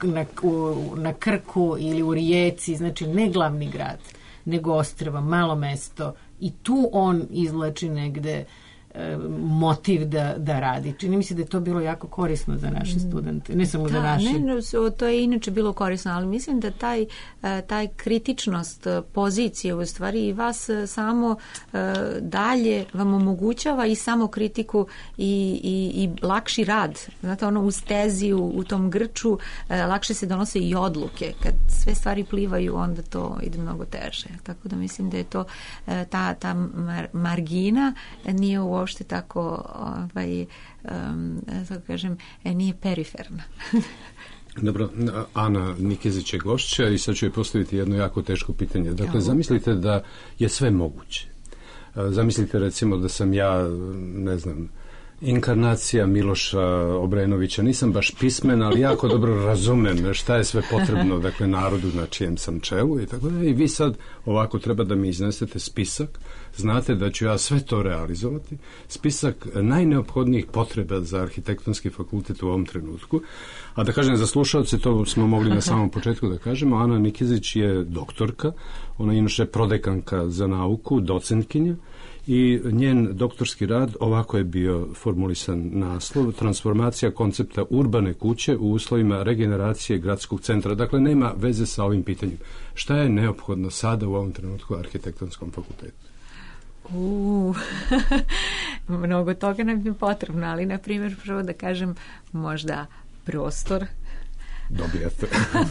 na Krku ili u Rijeci, znači ne glavni grad, nego ostrva, malo mesto, i tu on izvlači negde motiv da radi. Čini mi se da je to bilo jako korisno za naše studente, ne samo za naše. To je inače bilo korisno, ali mislim da taj kritičnost pozicije u stvari i vas samo dalje vam omogućava i samo kritiku i lakši rad. Znate, ono u stezi, u tom grču lakše se donose i odluke. Kad sve stvari plivaju, onda to ide mnogo teže. Tako da mislim da je to ta margina nije uopšte tako, tako kažem, nije periferna. Dobro, Ana Nikezić je gošća i sad ću joj postaviti jedno jako teško pitanje. Dakle, zamislite da je sve moguće. Zamislite recimo da sam ja, ne znam, inkarnacija Miloša Obrenovića. Nisam baš pismen, ali jako dobro razumem šta je sve potrebno, dakle, narodu na čijem sam čelu i tako da. I vi sad ovako treba da mi iznesete spisak. Znate da ću ja sve to realizovati. Spisak najneophodnijih potreba za arhitektonski fakultet u ovom trenutku. A da kažem za slušalce, to smo mogli na samom početku da kažemo, Ana Nikezić je doktorka, ona je inače prodekanka za nauku, docentkinja, i njen doktorski rad ovako je bio formulisan naslov: transformacija koncepta urbane kuće u uslovima regeneracije gradskog centra. Dakle, nema veze sa ovim pitanjem. Šta je neophodno sada u ovom trenutku arhitektonskom fakultetu? Mnogo toga nam je potrebno, ali na primjer prvo da kažem možda prostor. Dobijete.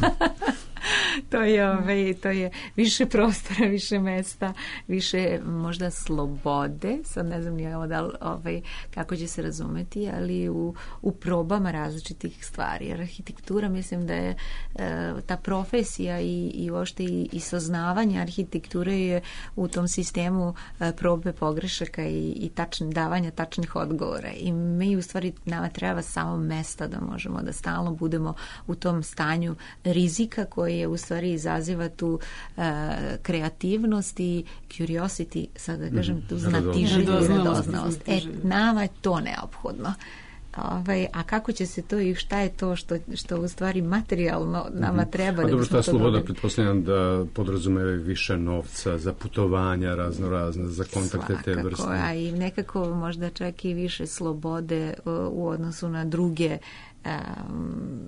To je više prostora, više mesta, više možda slobode. Sad ne znam ni ovo kako će se razumeti, ali u probama različitih stvari. Jer arhitektura, mislim da je ta profesija i uopšte i saznavanje arhitekture je u tom sistemu probe pogrešaka i davanja tačnih odgovora. I mi u stvari nama treba samo mesta da možemo da stalno budemo u tom stanju rizika koji je u stvari izaziva tu kreativnost i curiosity, sad da kažem, tu znatiželju i radoznalost. Nama je to neophodno. A kako će se to i šta je to što u stvari materijalno nama treba? Dobro, ta sloboda pretpostavljam da podrazumeva više novca za putovanja razno za kontakte te vrste. A i nekako možda čak i više slobode u odnosu na druge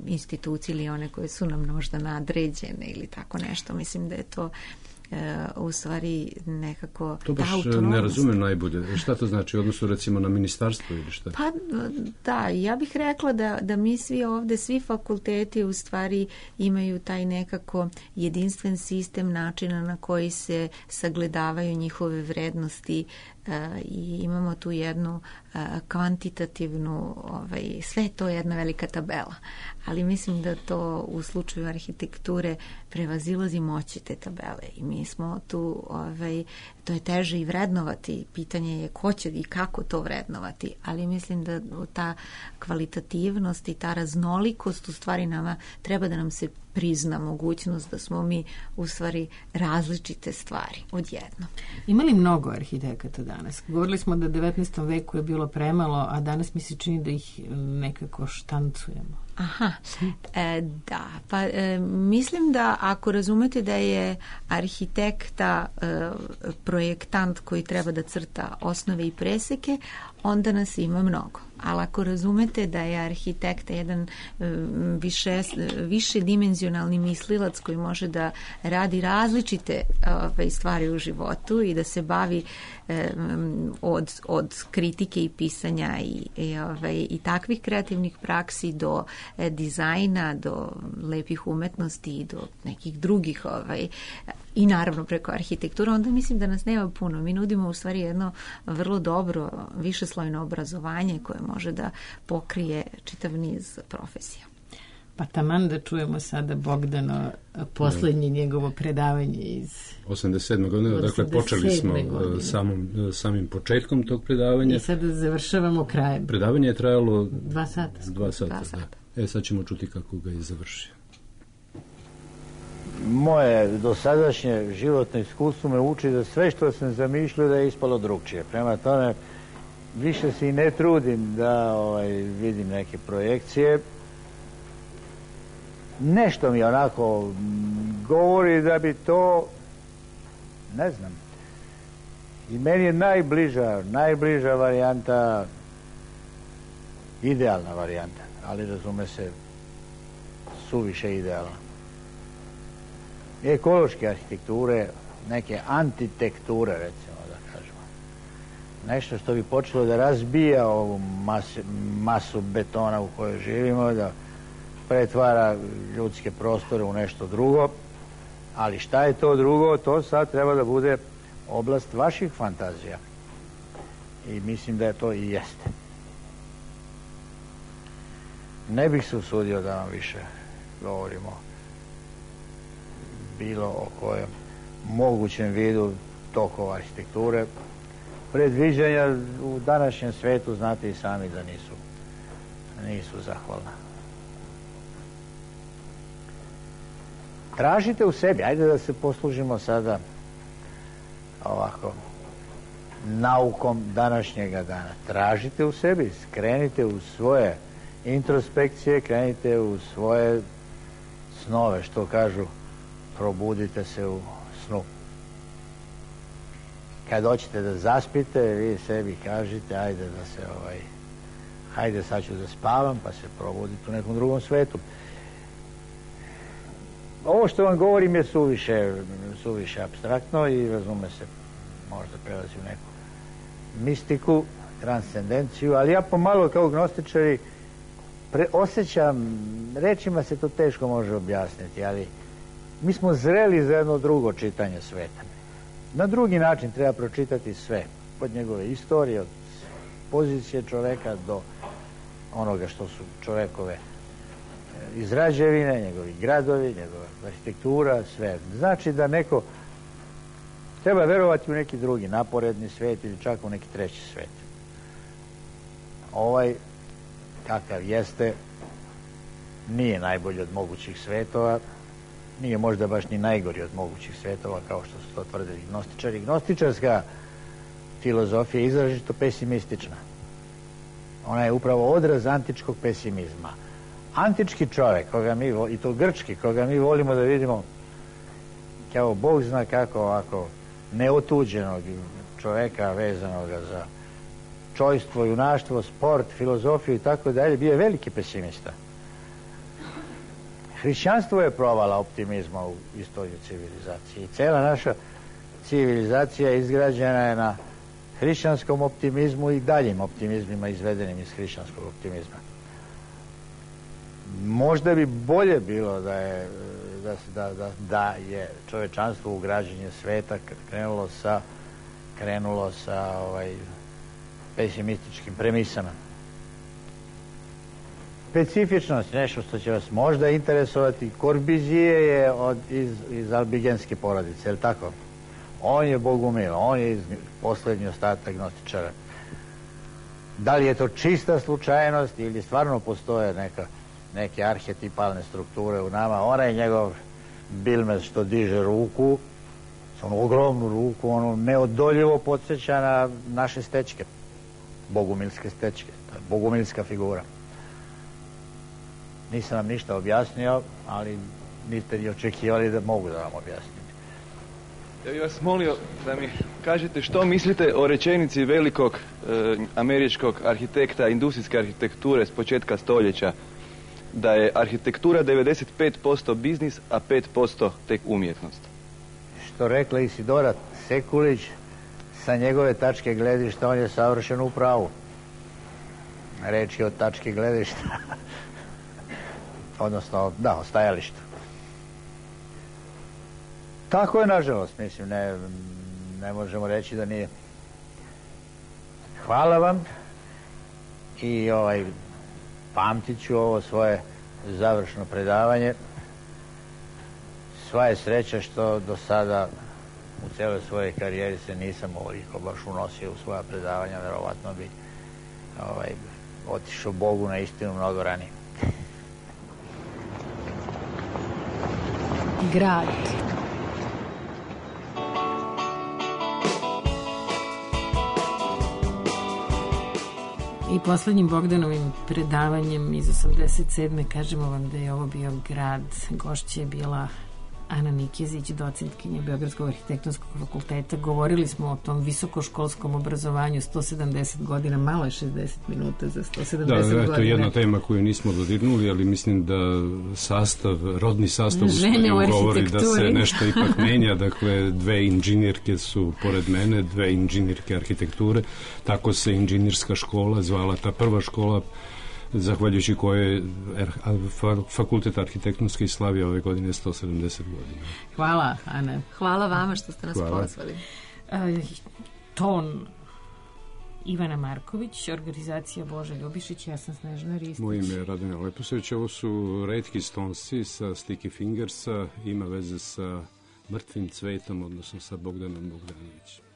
institucije ili one koje su nam možda nadređene ili tako nešto. Mislim da je to u stvari nekako to baš autonomnost. Ne razumem najbolje. Šta to znači u odnosu recimo na ministarstvo ili šta? Pa da, ja bih rekla da mi svi ovde, svi fakulteti u stvari imaju taj nekako jedinstven sistem načina na koji se sagledavaju njihove vrednosti i imamo tu jednu kvantitativnu, sve to je jedna velika tabela, ali mislim da to u slučaju arhitekture prevazilazi moći te tabele i mi smo tu, to je teže i vrednovati, pitanje je ko će i kako to vrednovati, ali mislim da ta kvalitativnost i ta raznolikost u stvari nama treba da nam se prizna mogućnost da smo mi u stvari različite stvari odjedno. Ima li mnogo arhitekata danas? Govorili smo da u 19. veku je bilo premalo, a danas mi se čini da ih nekako štancujemo. Aha, da, pa mislim da ako razumete da je arhitekta projektant koji treba da crta osnove i preseke, onda nas ima mnogo. Ali ako razumete da je arhitekta jedan više dimenzionalni mislilac koji može da radi različite stvari u životu i da se bavi od kritike i pisanja i takvih kreativnih praksi do dizajna, do lepih umetnosti i do nekih drugih i naravno preko arhitektura, onda mislim da nas nema puno. Mi nudimo u stvari jedno vrlo dobro višeslojno obrazovanje koje može da pokrije čitav niz profesija. Pa taman da čujemo sada Bogdano poslednje njegovo predavanje iz 87. godine. Dakle, počeli smo samim početkom tog predavanja. I sada završavamo krajem. Predavanje je trajalo 2 sata. 2 sata. Da. Sad ćemo čuti kako ga je završio. Moje dosadašnje životno iskustvo me uči da sve što sam zamišljao da je ispalo drugčije. Prema tome, više se i ne trudim da vidim neke projekcije. Nešto mi onako govori da bi to, ne znam, i meni je najbliža varijanta, idealna varijanta, ali razume se, suviše idealna. Ekološke arhitekture, neke antitekture, recimo da kažemo. Nešto što bi počelo da razbija ovu masu betona u kojoj živimo, da pretvara ljudske prostore u nešto drugo, ali šta je to drugo, to sad treba da bude oblast vaših fantazija. I mislim da je to i jeste. Ne bih se usudio da vam više govorimo bilo o kojem mogućem vidu tokova arhitekture. Predviđanja u današnjem svetu, znate i sami da nisu zahvalna. Tražite u sebi, ajde da se poslužimo sada ovako naukom današnjega dana. Tražite u sebi, krenite u svoje introspekcije, krenite u svoje snove, što kažu, probudite se u snu. Kad hoćete da zaspite, vi sebi kažite, ajde sad ću da spavam, pa se probudite u nekom drugom svetu. Ovo što vam govorim je suviše apstraktno i razume se, možda prelazi u neku mistiku, transcendenciju, ali ja pomalo kao gnostičari osjećam, rečima se to teško može objasniti, ali mi smo zreli za jedno drugo čitanje sveta. Na drugi način treba pročitati sve, od njegove istorije, od pozicije čoveka do onoga što su čovekove izrađevine, njegovi gradovi, njegova arhitektura, sve. Znači da neko treba verovati u neki drugi naporedni svet ili čak u neki treći svet. Ovaj, kakav jeste, nije najbolji od mogućih svetova, nije možda baš ni najgori od mogućih svetova, kao što su to tvrdili gnostičari. Gnostičarska filozofija je izrazito pesimistična. Ona je upravo odraz antičkog pesimizma. Antički čovek, i to grčki, koga mi volimo da vidimo kao Bog zna kako ovako neotuđenog čoveka vezanog za čojstvo, junaštvo, sport, filozofiju i tako dalje, bio je veliki pesimista. hrišćanstvo je provala optimizma u istoriji civilizacije. I cela naša civilizacija izgrađena je na hrišćanskom optimizmu i daljim optimizmima izvedenim iz hrišćanskog optimizma. Možda bi bolje bilo da je čovečanstvo u građenje sveta krenulo sa pesimističkim premisama. Specifičnost, nešto što će vas možda interesovati, Korbizije je iz albigenske porodice, je li tako? On je bogumil, on je poslednji ostatak gnostičara. Da li je to čista slučajnost ili stvarno postoje neke arhetipalne strukture u nama? Onaj njegov Bilmez što diže ruku, onu ogromnu ruku, ono neodoljivo podsjeća na naše stečke, bogumilske stečke, to je bogumilska figura. Nisam vam ništa objasnio, ali niste ni očekivali da mogu da vam objasnim. Ja bih vas molio da mi kažete što mislite o rečenici velikog američkog arhitekta industrijske arhitekture s početka stoljeća, da je arhitektura 95% biznis, a 5% tek umjetnost. Što rekla Isidora Sekulić, sa njegove tačke gledišta on je savršeno u pravu. Reč je o tačke gledišta. Odnosno, da, o stajalištu. Tako je, nažalost, mislim, ne možemo reći da nije. Hvala vam i pamtit ću ovo svoje završno predavanje. Sva je sreća što do sada u celoj svojoj karijeri se nisam ovoliko baš unosio u svoja predavanja, verovatno bi otišao Bogu na istinu mnogo ranije. Grad. I poslednjim Bogdanovim predavanjem iz 87. kažemo vam da je ovo bio Grad. Gošća je bila Ana Nikezić, docentkinja Beogradskog arhitektonskog fakulteta. Govorili smo o tom visokoškolskom obrazovanju, 170 godina, malo je 60 minuta za 170 godina. Da, to je jedna tema koju nismo dodirnuli, ali mislim da rodni sastav govori da se nešto ipak menja. Dakle, dve inženjerke su pored mene, dve inženjerke arhitekture. Tako se inženjerska škola zvala, ta prva škola, zahvaljujući koje je Fakultet arhitektonske slavio ove godine 170 godina. Hvala, Ana. Hvala vama što ste nas pozvali. Ton Ivana Marković, organizacija Boža Ljubišić, ja sam Snežana Ristić. Moje ime je Radonja Leposević, ovo su retki stonsi sa Sticky Fingersa, ima veze sa mrtvim cvetom, odnosno sa Bogdanom Bogdanovićem.